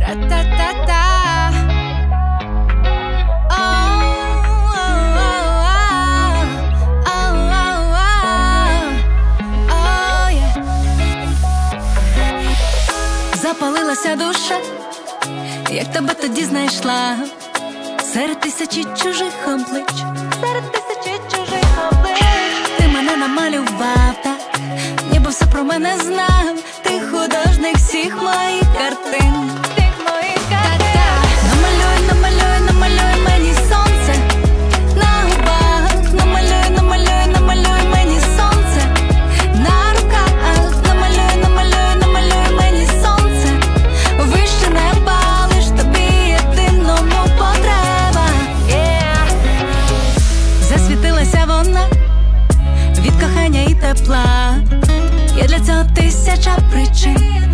Та-та-та-та. Запалилася душа, як тебе тоді знайшла, серед тисячі чужих облич, ти мене намалював так, ніби все про мене знав. Ти художник всіх моїх картин. Намалюй, намалюй, намалюй мені сонце на губах, намалюй, намалюй, намалюй мені сонце на руках, намалюй, намалюй, намалюй мені сонце вище неба, лиш тобі єдиному потреба. Засвітилася вона від кохання і тепла, є для цього тисяча причин.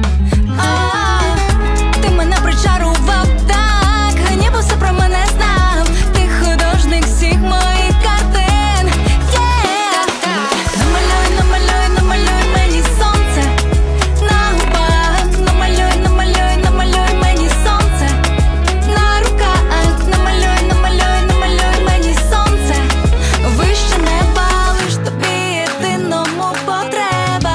Ти мене причарував так, ніби все про мене знав. Ти художник всіх моїх картин. Намалюй, намалюй, намалюй мені сонце на губах, намалюй, намалюй, намалюй мені сонце на руках, намалюй, намалюй, намалюй мені сонце вище неба, лиш тобі єдиному потреба.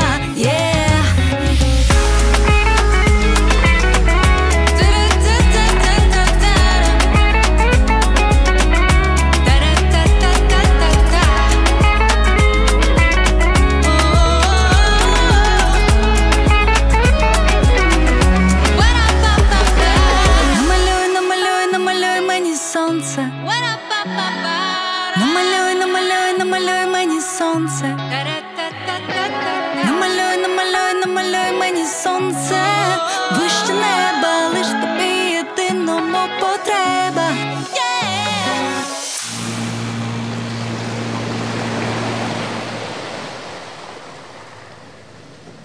Намалюй, намалюй, намалюй мені сонце. Намалюй, намалюй, намалюй мені сонце. Намалюй, намалюй, намалюй мені сонце вище неба.